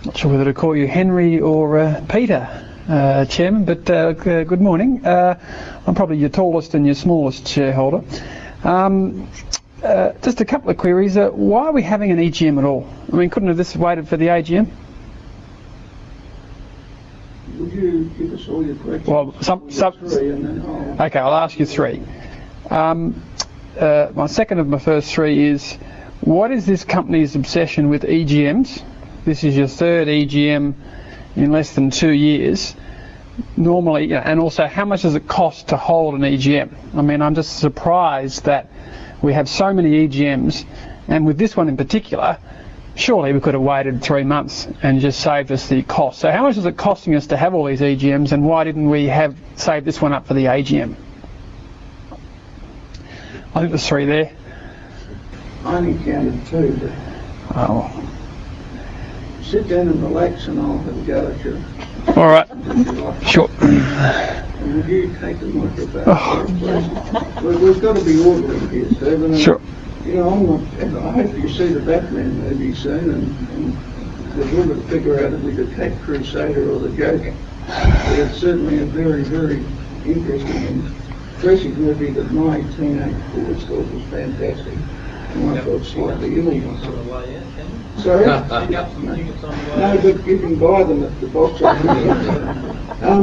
Not sure whether to call you Henry or Peter, Chairman, but good morning. I'm probably your tallest and your smallest shareholder. Just a couple of queries. Why are we having an EGM at all? I mean, couldn't have this waited for the AGM? Would you give us all your questions? Well, three and then okay, I'll ask you three. My second of my first three is, what is this company's obsession with EGMs? This is your third EGM in less than 2 years. Normally, and also, how much does it cost to hold an EGM? I mean, I'm just surprised that we have so many EGMs, and with this one in particular, surely we could have waited 3 months and just saved us the cost. So how much is it costing us to have all these EGMs, and why didn't we have saved this one up for the AGM? I think there's three there. I only counted two, but sit down and relax and I'll have a go at you. All right. Sure. And would you take the microphone? We've got to be orderly here, Stephen. Sure. You know, I hope you see the Batman movie soon and we're going to figure out if we're the Cat Crusader or the Joker. But it's certainly a very, very interesting and impressive movie that my teenage boys thought was fantastic. And I thought slightly ill. Sorry? No, but you can buy them at the box office.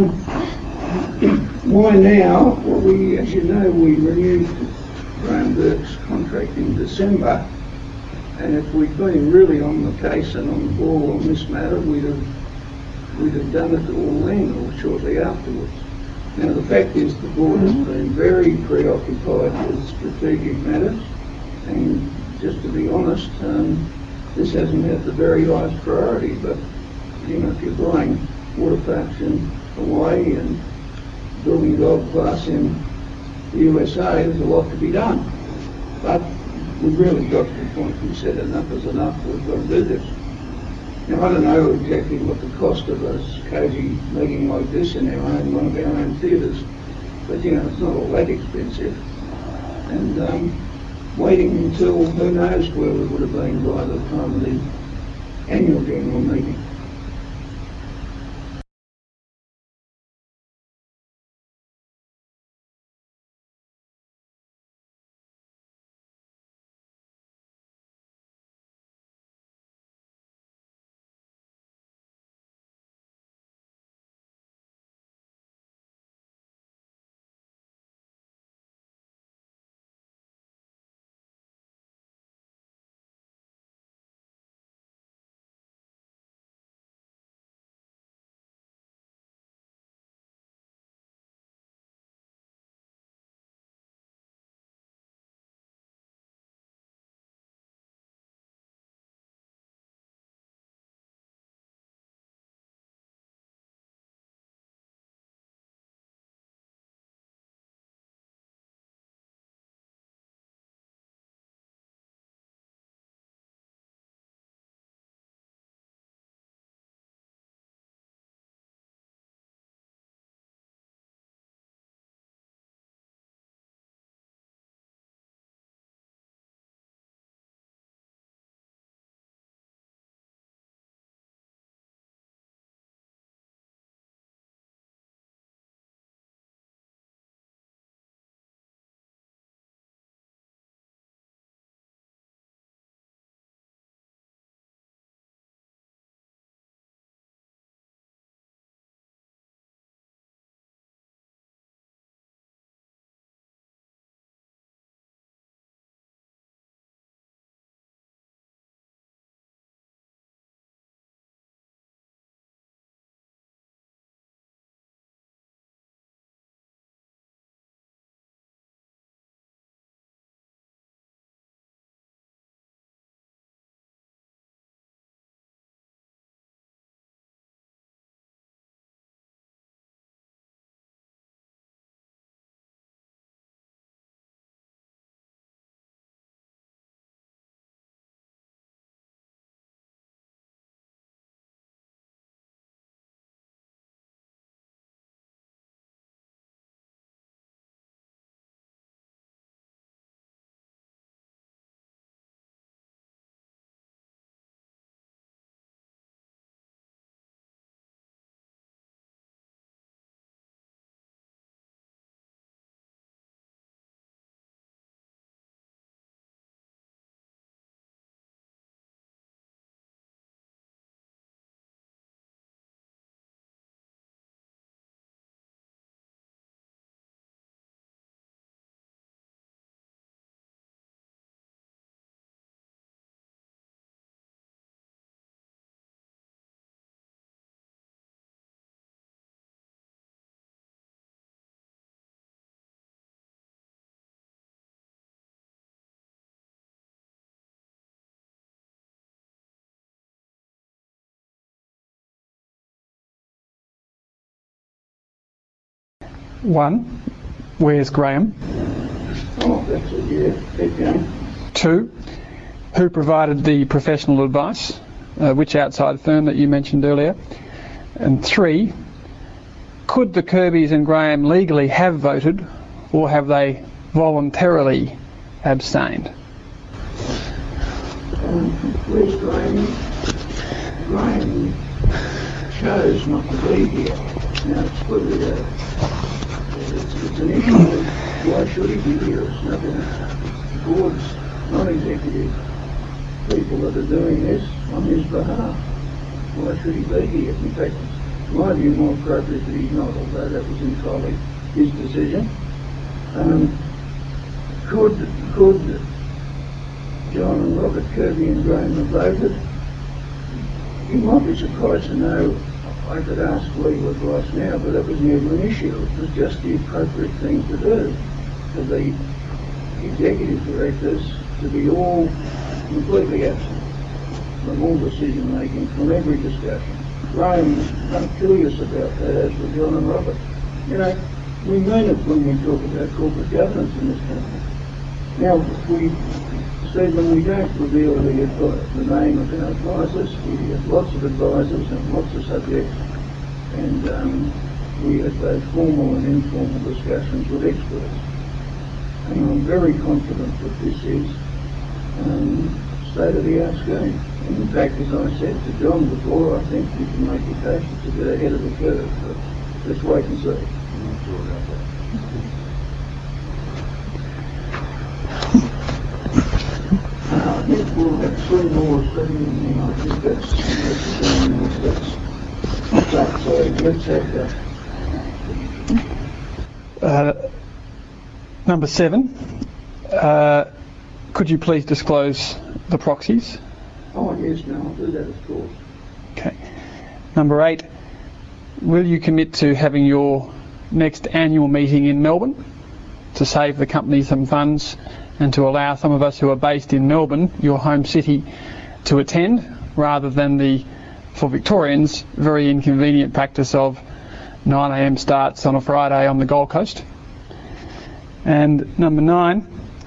Why now? Well, as you know, we renewed Graham Burke's contract in December, and if we'd been really on the case and on the ball on this matter, we'd have done it all then or shortly afterwards. Now the fact is the board has been very preoccupied with strategic matters, and just to be honest, this hasn't had the very highest priority. But you know, if you're buying water parks in Hawaii and building gold class in the USA, there's a lot to be done. But we've really got to the point we said enough is enough, we've got to do this. Now I don't know exactly what the cost of a cosy meeting like this in one of our own theatres, but you know, it's not all that expensive. And waiting until who knows where we would have been by the time of the annual general meeting. 1. Where's Graham? Oh, that's it, yeah. Keep going. 2. Who provided the professional advice? Which outside firm that you mentioned earlier? And 3. Could the Kirbys and Graham legally have voted, or have they voluntarily abstained? Where's Graham? Graham chose not to be here. Now, it's clearly it's an issue. Why should he be here? It's nothing. The board's non-executive people that are doing this on his behalf. Why should he be here? In fact, in my view, more appropriate that he's not, although that was entirely his decision. Could John and Robert Kirby and Graham have voted? You might be surprised to know I could ask legal advice now, but that was never an issue. It was just the appropriate thing to do for the executive directors to be all completely absent from all decision making, from every discussion. Graham was punctilious about that, as were John and Robert. You know, we mean it when we talk about corporate governance in this country. Now, Stephen, we don't reveal the name of our advisors. We have lots of advisors and lots of subjects, and we have both formal and informal discussions with experts. And I'm very confident that this is state-of-the-art scheme. And in fact, as I said to John before, I think we can make the case it's a bit ahead of the curve. But let's wait and see. I'm not sure about that. I think we'll have 3 more things, and I think that's that. So let's have that. Number 7. Could you please disclose the proxies? Oh, yes, no, I'll do that, of course. Okay. Number 8. Will you commit to having your next annual meeting in Melbourne to save the company some funds and to allow some of us who are based in Melbourne, your home city, to attend, rather than the, for Victorians, very inconvenient practice of 9 a.m. starts on a Friday on the Gold Coast? And number 9,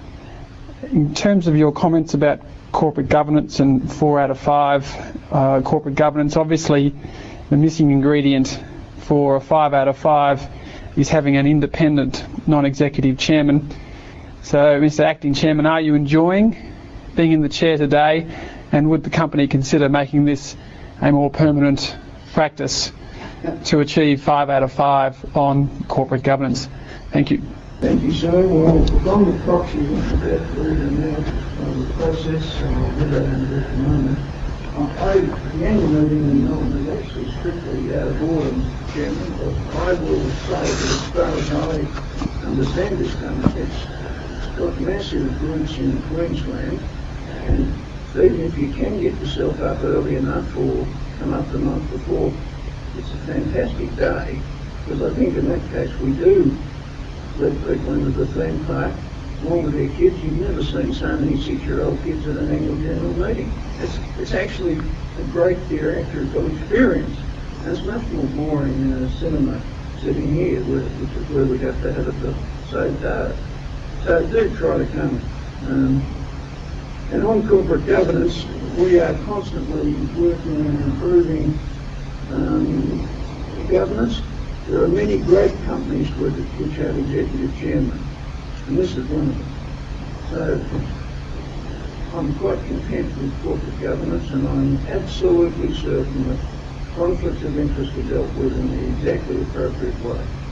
in terms of your comments about corporate governance and 4 out of 5 corporate governance, obviously the missing ingredient for a 5 out of 5 is having an independent non-executive chairman. So, Mr. Acting Chairman, are you enjoying being in the chair today, and would the company consider making this a more permanent practice to achieve 5 out of 5 on corporate governance? Thank you. Thank you, sir. Well, on the proxy, we're about to read them out of the process, so I'll do that in just a moment. The annual meeting in Melbourne is actually strictly out of order, Mr. Chairman, but I will say that as far as I understand this company, it's got massive roots in Queensland, and even if you can get yourself up early enough or come up the month before, it's a fantastic day, because I think in that case we do let people into the theme park along with their kids. You've never seen so many 6-year-old kids at an annual general meeting. It's actually a great theatrical experience. And it's much more boring in a cinema sitting here, which is where we have to have it to save data. So do try to come. And on corporate governance, we are constantly working on improving governance. There are many great companies which have executive chairmen, and this is one of them. So I'm quite content with corporate governance, and I'm absolutely certain that conflicts of interest are dealt with in the exactly appropriate way.